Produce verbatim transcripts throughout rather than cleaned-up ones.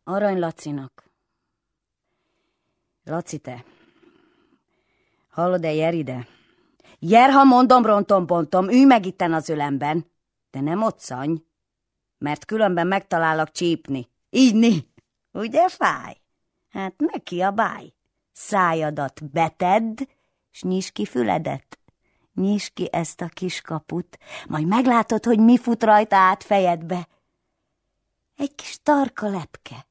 Arany Lacinak. Laci, te. Hallod-e, jer ide? Jer, ha mondom, rontom, bontom, ülj meg itten az ölemben. De nem otszanj, mert különben megtalállak csípni. Ígyni. Ugye fáj? Hát ne kiabálj. Szájadat betedd, s nyisd ki füledet. Nyisd ki ezt a kis kaput, majd meglátod, hogy mi fut rajta át fejedbe. Egy kis tarka lepke.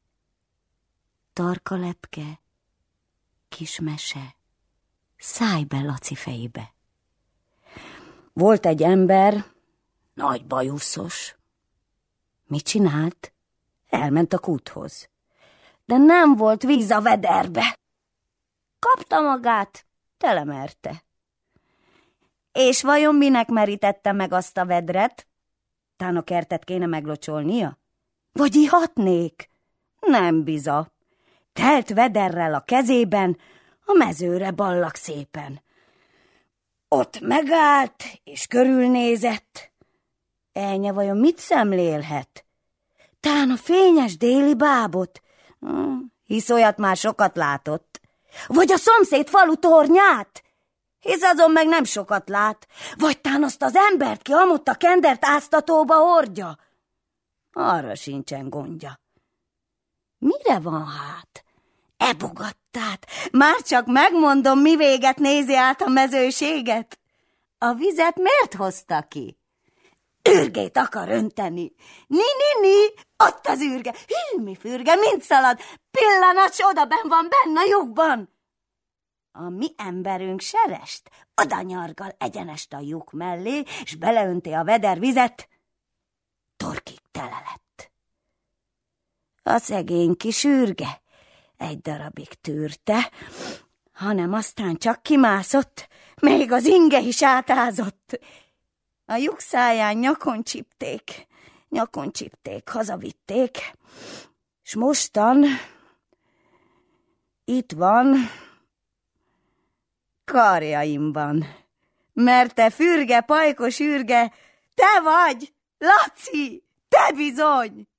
Tarka lepke, kis mese. Szállj be Laci fejébe. Volt egy ember, nagy bajuszos. Mit csinált? Elment a kúthoz. De nem volt víz a vederbe. Kapta magát, telemerte. És vajon minek merítette meg azt a vedret? Tán a kertet kéne meglocsolnia? Vagy ihatnék? Nem biza. Telt vederrel a kezében, a mezőre ballak szépen. Ott megállt, és körülnézett. Elnye vajon mit szemlélhet? Tán a fényes déli bábot, hisz olyat már sokat látott. Vagy a szomszéd falu tornyát, hisz azon meg nem sokat lát. Vagy tán azt az embert, ki amott a kendert áztatóba hordja. Arra sincsen gondja. Mire van hát? Ebugattát, már csak megmondom, mi véget nézi át a mezőséget. A vizet miért hozta ki? Ürgét akar önteni. Ni-ni-ni, ott az ürge. Hű, mi fürge, mint szalad. Pillanat, s odaben van benne a lyukban. A mi emberünk serest oda nyargal egyenest a lyuk mellé, s beleönti a veder vizet. Torkig tele lett. A szegény kis ürge egy darabig tűrte, hanem aztán csak kimászott, még az inge is átázott. A lyuk száján nyakon csipték, nyakon csipték, hazavitték, s mostan itt van karjaimban, mert te fürge, pajkos ürge, te vagy, Laci, te bizony!